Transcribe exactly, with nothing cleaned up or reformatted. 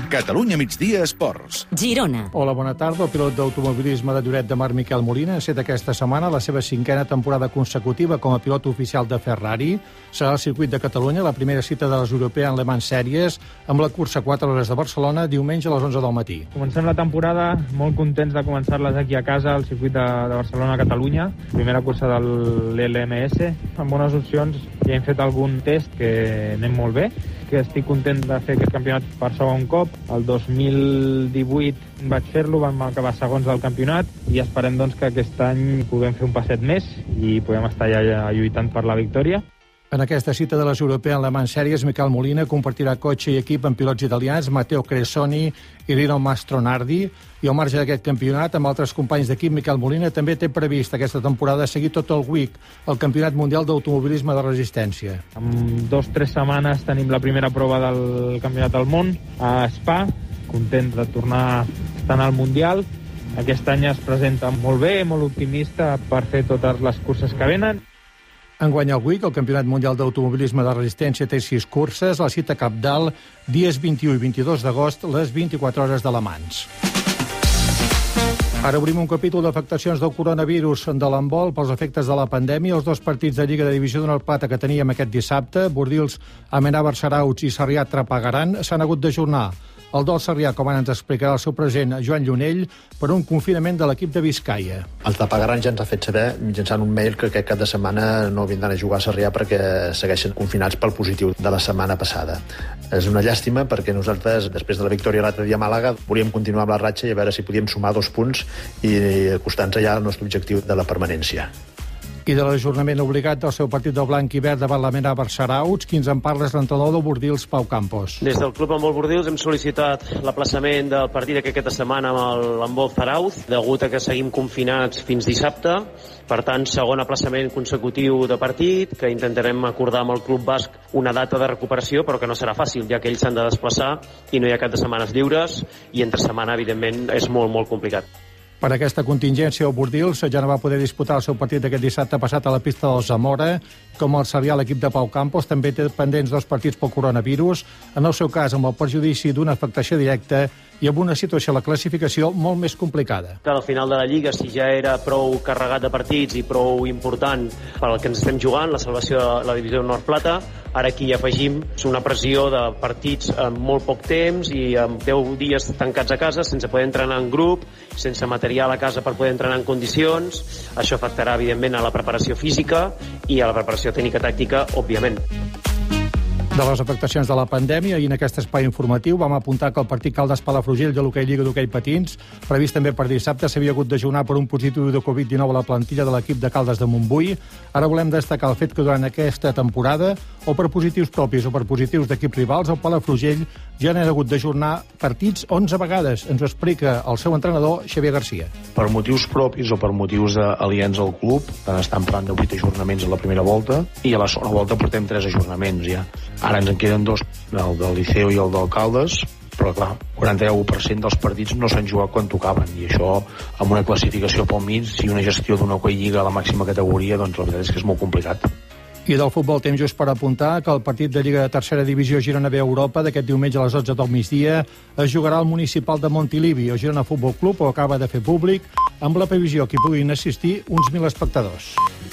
Catalunya Migdia Esports. Girona. Hola, bona tarda. El pilot d'automobilisme de Lloret de Mar, Miquel Molina, ha set aquesta setmana la seva cinquena temporada consecutiva com a pilot oficial de Ferrari. Serà al circuit de Catalunya la primera cita de les European Le Mans Series amb la cursa quatre hores de Barcelona diumenge a les onze del matí. Comencem la temporada molt contents de començar-les aquí a casa al circuit de, de Barcelona-Catalunya. Primera cursa de l'L M S. Amb bones opcions ja hem fet algun test que anem molt bé, que estic content de fer aquest campionat per segon cop. El dos mil divuit vaig fer-lo, vam acabar segons del campionat i esperem doncs, que aquest any puguem fer un passet més i podem estar ja lluitant per la victòria. En aquesta cita de les European Le Mans Series, Miquel Molina compartirà cotxe i equip amb pilots italians, Matteo Cressoni i Rino Mastronardi, i al marge d'aquest campionat, amb altres companys d'equip, Miquel Molina també té previst aquesta temporada seguir tot el W I C, el Campionat Mundial d'Automobilisme de Resistència. En dos o tres setmanes tenim la primera prova del Campionat del Món a Spa, content de tornar estant al Mundial. Aquest any es presenta molt bé, molt optimista per fer totes les curses que venen. Enguany al W I C, el Campionat Mundial d'Automobilisme de Resistència té sis curses, la cita cabdal, dies vint-i-u i vint-i-dos d'agost, les vint-i-quatre hores de Le Mans. Ara obrim un capítol d'afectacions del coronavirus de l'handbol pels efectes de la pandèmia. Els dos partits de Lliga de Divisió d'Honor Plata que teníem aquest dissabte, Bordils, Amenábar, Sarauts i Sarrià Trapagaran, s'han hagut d'ajornar. El del Sarrià, com ara ens explicarà el seu president Joan Llunell, per un confinament de l'equip de Vizcaya. El Trapagaran ja ens ha fet saber, mitjançant un mail, que aquest cap de setmana no vindran a jugar a Sarrià perquè segueixen confinats pel positiu de la setmana passada. És una llàstima perquè nosaltres, després de la victòria l'altre dia a Màlaga, volíem continuar amb la ratxa i a veure si podíem sumar dos punts i acostar-nos ja al nostre objectiu de la permanència. I de l'ajornament obligat del seu partit del blanc i verd davant l'Amenábar Sarauts, qui ens en parla és l'entrenador del Bordils, Pau Campos. Des del Club Handbol Bordils hem sol·licitat l'aplaçament del partit aquesta setmana amb l'handbol Zarauz, degut a que seguim confinats fins dissabte. Per tant, segon aplaçament consecutiu de partit, que intentarem acordar amb el Club Basc una data de recuperació, però que no serà fàcil, ja que ells s'han de desplaçar i no hi ha cap de setmanes lliures, i entre setmana, evidentment, és molt, molt complicat. Per aquesta contingència, el Bordils ja no va poder disputar el seu partit d'aquest dissabte passat a la pista del Zamora. Com el Sarrià, l'equip de Pau Campos també té pendents dos partits pel coronavirus, en el seu cas amb el perjudici d'una afectació directa i amb una situació a la classificació molt més complicada. Al final de la Lliga, si ja era prou carregat de partits i prou important pel que ens estem jugant, la salvació de la divisió Nord-Plata, ara aquí hi afegim una pressió de partits en molt poc temps i amb deu dies tancats a casa, sense poder entrenar en grup, sense material a casa per poder entrenar en condicions. Això afectarà, evidentment, a la preparació física i a la preparació tècnica-tàctica, òbviament. De les afectacions de la pandèmia, i en aquest espai informatiu vam apuntar que el partit Caldes-Palafrugell de l'hoquei Lliga d'hoquei patins, previst també per dissabte, s'havia hagut d'ajornar per un positiu de covid dinou a la plantilla de l'equip de Caldes de Montbui. Ara volem destacar el fet que durant aquesta temporada, o per positius propis o per positius d'equips rivals, el Palafrugell ja n'ha hagut d'ajornar partits onze vegades. Ens ho explica el seu entrenador, Xavier Garcia. Per motius propis o per motius aliens al club, estan parlant de vuit ajornaments a la primera volta i a la segona volta portem tres ajornaments ja. Ara ens en queden dos, el del Liceu i el del Caldes, però clar, quaranta-u per cent dels partits no s'han jugat quan tocaven, i això amb una classificació pel mig i una gestió d'una hoquei Lliga a la màxima categoria, doncs la veritat és que és molt complicat. I del futbol temps just per apuntar que el partit de Lliga de Tercera Divisió Girona B Europa d'aquest diumenge a les dotze del migdia es jugarà al municipal de Montilivi. El Girona Futbol Club ho acaba de fer públic amb la previsió que hi puguin assistir uns mil espectadors.